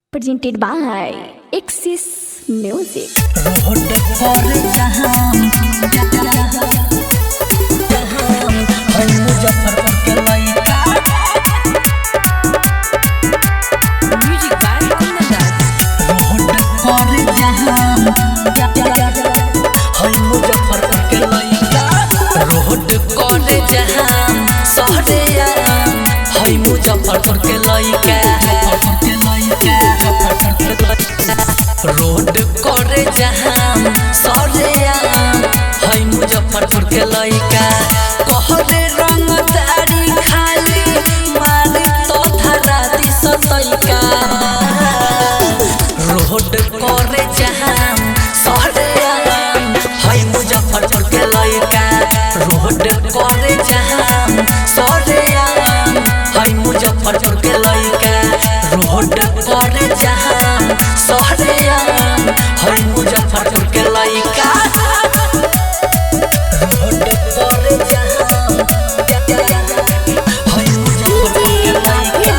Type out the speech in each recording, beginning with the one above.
presented by Axis Music. Road पर जहां है मुजफ्फरपुर के लइका Music by Kundas. रोड पर जहां है मुजफ्फरपुर के लइका रोड पर जहां शहरे है मुजफ्फरपुर के लइका रोड करे जहां सौरिया है मुजफ्फरपुर के लइका कहरे रंग तारी खाली मारी तो धरा दी सतैका रोड करे जहां सौरिया है मुजफ्फरपुर के लइका रोड करे जहां सौरिया है मुजफ्फरपुर के लइका रोड करे जहां सौरिया है मुजफ्फरपुर के लइका रोड करे जहां है मुजफ्फरपुर के लइका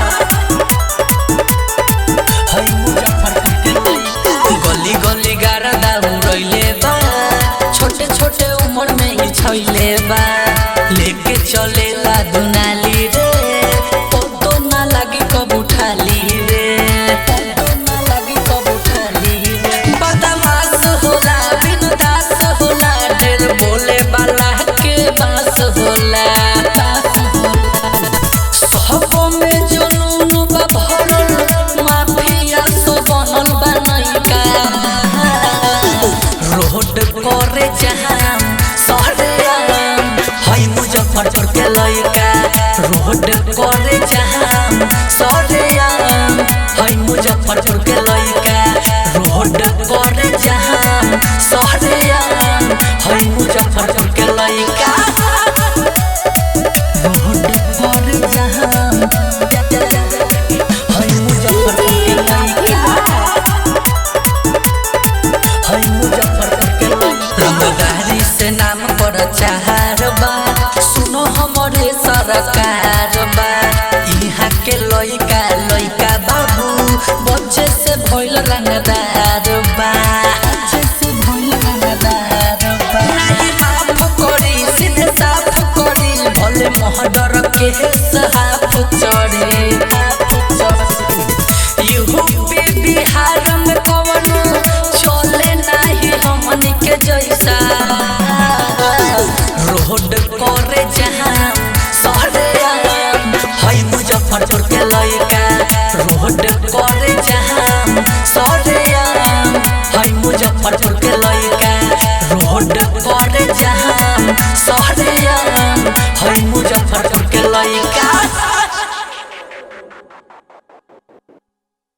है मुजफ्फरपुर के लइका गली गली गारदा उड़ैले बा छोटे छोटे उम्र में ही छैले बा लेके चलेला दुनाली रे पतो ना लगी कब उठाली रे पतो ना लगी कब उठाली रे बदमाश होला बिनदास होला ढेर बोले वाला के बास होला सब में जुनून बा भरल माफिया सो बनल बनैका रोड करे जहां शहरिया है मुजफ्फरपुर के लइका रोड करे जहां शहरिया है मुजफ्फरपुर के लइका रोड करे जहां शहरिया है मुजफ्फरपुर के लइका रोड करे जहां है मुजफ्फरपुर के लइका है मुजफ्फरपुर के लइका रंगदारी से नाम पर चाहर बा सुनो हमरे सरकार बा इहाँ के लइका लइका बाबू बच्चे से भइल रंगदार बा बच्चे से भइल रंगदार बा नहीं माफ करी सीधे साफ करी भले मोहडर के साफ चढ़े यूपी बिहार में कवनो चले नहीं हमनी के जैसा रोड करे जहां शहरिया है मुजफ्फरपुर के लइका रोड करे जहां शहरिया है मुजफ्फरपुर के